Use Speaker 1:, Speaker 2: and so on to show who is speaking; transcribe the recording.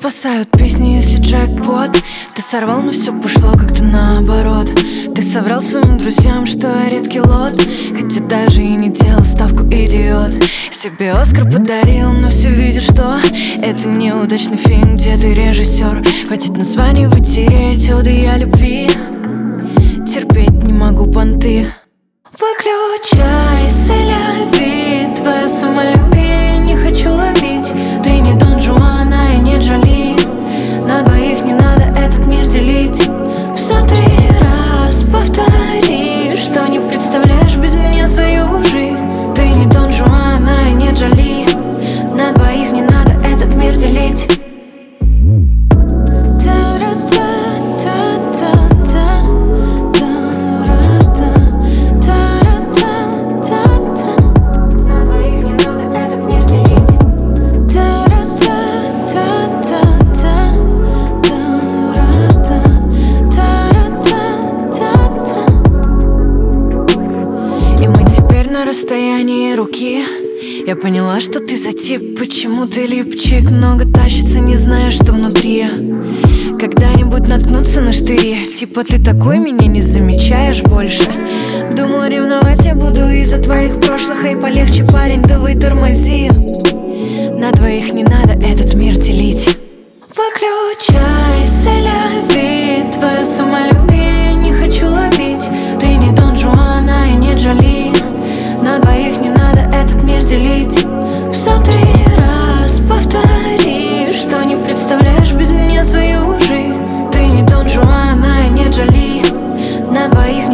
Speaker 1: спасают песни, если джекпот. Ты сорвал, но все пошло как-то наоборот. Ты соврал своим друзьям, что я редкий лот, хотя даже и не делал ставку, идиот. Себе Оскар подарил, но все видишь, что это неудачный фильм, где ты режиссер. Хватит название вытереть, оды я любви. Терпеть не могу понты. Выключай, сэляви, твое самолюбие не хочу ловить. Ты не Дон Жуан, а я не Джоли. На двоих не надо этот мир делить. В 100-й раз повтори, что не представляешь без меня свою жизнь. Ты не Дон Жуан, а я не Джоли. На двоих не надо этот мир делить. Расстоянии руки я поняла, что ты за тип. Почему ты липчик? Много тащится, не зная, что внутри. Когда-нибудь наткнуться на штыри. Типа ты такой, меня не замечаешь больше. Думала, ревновать я буду из-за твоих прошлых. Эй, полегче, парень, давай тормози. На двоих не надо этот мир делить. Выключай, сэляви, твое самолюбие не хочу ловить. Ты не Дон Жуан, а я не Джоли. На двоих не надо этот мир делить. В 100-й раз повтори, что не представляешь без меня свою жизнь. Ты не Дон Жуан, а я не Джоли. На двоих